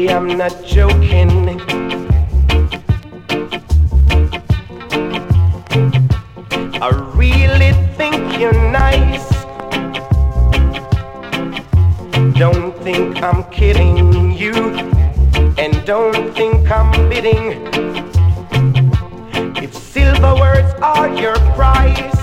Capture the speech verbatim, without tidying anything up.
baby, I'm not joking. I really think you're nice. Don't think I'm kidding you, and don't think I'm bidding. If silver words are your price,